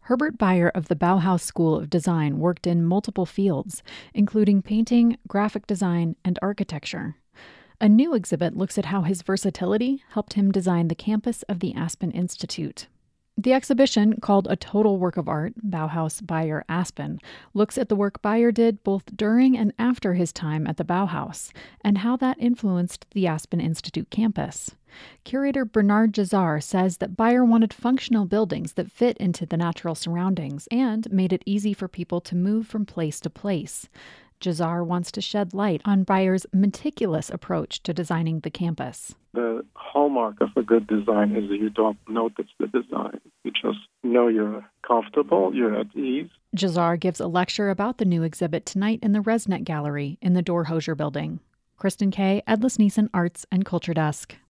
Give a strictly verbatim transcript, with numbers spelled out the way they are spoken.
Herbert Bayer of the Bauhaus School of Design worked in multiple fields, including painting, graphic design, and architecture. A new exhibit looks at how his versatility helped him design the campus of the Aspen Institute. The exhibition, called A Total Work of Art, Bauhaus Bayer Aspen, looks at the work Bayer did both during and after his time at the Bauhaus, and how that influenced the Aspen Institute campus. Curator Bernard Jazar says that Bayer wanted functional buildings that fit into the natural surroundings and made it easy for people to move from place to place. Jazar wants to shed light on Bayer's meticulous approach to designing the campus. The hallmark of a good design is that you don't notice the design. You just know you're comfortable, you're at ease. Jazar gives a lecture about the new exhibit tonight in the Resnet Gallery in the Dorhosier Building. Kristen Kay, Edlis Neeson Arts and Culture Desk.